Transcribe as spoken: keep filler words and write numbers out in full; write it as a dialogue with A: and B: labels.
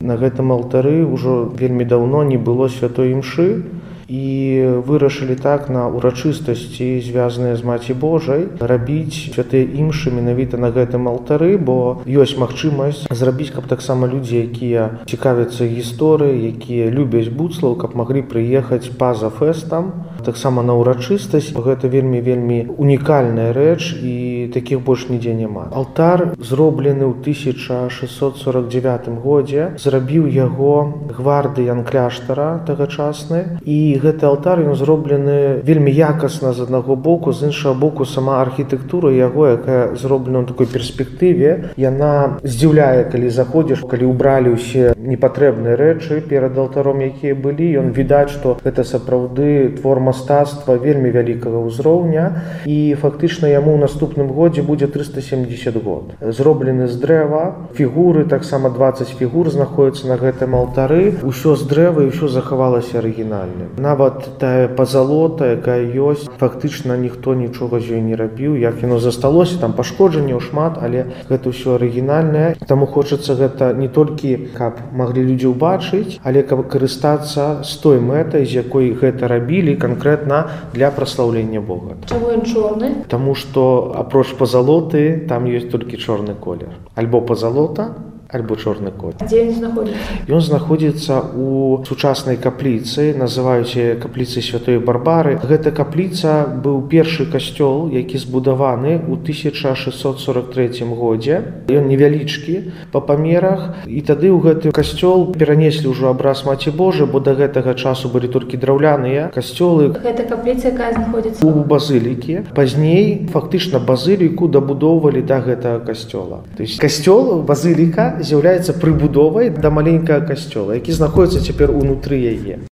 A: На гэтым алтары ўжо вельмі даўно не было святой імшы, і вырашылі так на урачыстасці, звязаныя з Маці Божай, рабіць святыя імшы менавіта на гэтым алтары, бо ёсць магчымасць зрабіць, каб таксама людзі, якія цікавяцца гісторыяй, якія любяць буцлаў, каб маглі прыехаць па-за фэстам, таксама на урачыстасць. Гэта вельмі-вельмі унікальная рэч, і такіх больш нідзе няма. Алтар зроблены ў тысяча шэсцьсот сорак дзевятым годзе, зрабіў яго гвардыян кляштара тагачасны, і гэты алтар ён зроблены вельмі якасна з аднаго боку, з іншага боку сама архітэктура яго, якая зроблена ў такой перспектыве, яна здзіўляе, калі заходзіш, калі ўбралі ўсе непатрэбныя рэчы перад алтаром, якія былі, ён відаць, што гэта сапраўды твор мастацтва вельмі вялікага ўзроўня, і фактычна яму ў наступным годзе будзе трыста сямдзесят год. Зроблены з дрэва, фігуры, таксама дваццаць фігур знаходзяцца на гэтым алтары, усё з дрэва і ўсё захавалася арыгінальным. Нават тая пазалота, якая ёсць, фактычна ніхто нічога з ёй не рабіў, як яно засталося, там пашкоджанняў шмат, але гэта ўсё арыгінальнае. Таму хочацца гэта не толькі, каб маглі людзі ўбачыць, але каб карыстацца з той мэтай, з якой гэта рабілі канкрэтна для праслаўлення Бога.
B: Чаму ён чорны?
A: Таму што апроч пазалоты там ёсць толькі чорны колер. Альбо пазалота, альбо чорны колер.
B: Дзе ён знаходзіцца?
A: Ён знаходзіцца ў сучаснай капліцы, называюць капліцай святой Барбары. Гэта капліца быў першы касцёл, які збудаваны ў тысяча шэсцьсот сорак трэцім годзе. Ён невялічкі па памерах, і тады ў гэты касцёл перанеслі ўжо абраз Маці Божай, бо да гэтага часу былі толькі драўляныя касцёлы.
B: Гэта капліца, якая знаходзіцца
A: у базылікі. Пазней фактычна базыліку дабудоўвалі да гэтага касцёла. То есть касцёл, базыліка з'яўляецца прыбудовай да маленькага касцёла, які знаходзіцца цяпер унутры яе.